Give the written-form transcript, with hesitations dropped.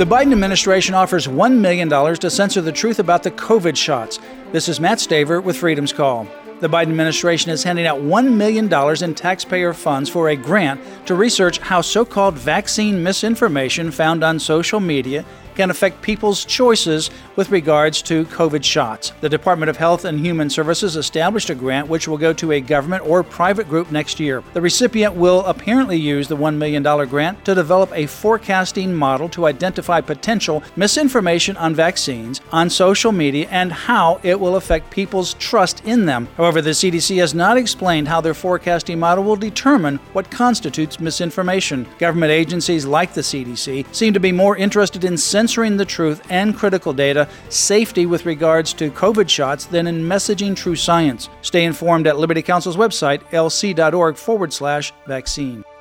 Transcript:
The Biden administration offers $1 million to censor the truth about the COVID shots. This is Matt Staver with Freedom's Call. The Biden administration is handing out $1 million in taxpayer funds for a grant to research how so-called vaccine misinformation found on social media can affect people's choices with regards to COVID shots. The Department of Health and Human Services established a grant which will go to a government or private group next year. The recipient will apparently use the $1 million grant to develop a forecasting model to identify potential misinformation on vaccines on social media and how it will affect people's trust in them. However, the CDC has not explained how their forecasting model will determine what constitutes misinformation. Government agencies like the CDC seem to be more interested in censoring the truth and critical data safety with regards to COVID shots than in messaging true science. Stay informed at Liberty Counsel's website, lc.org/vaccine.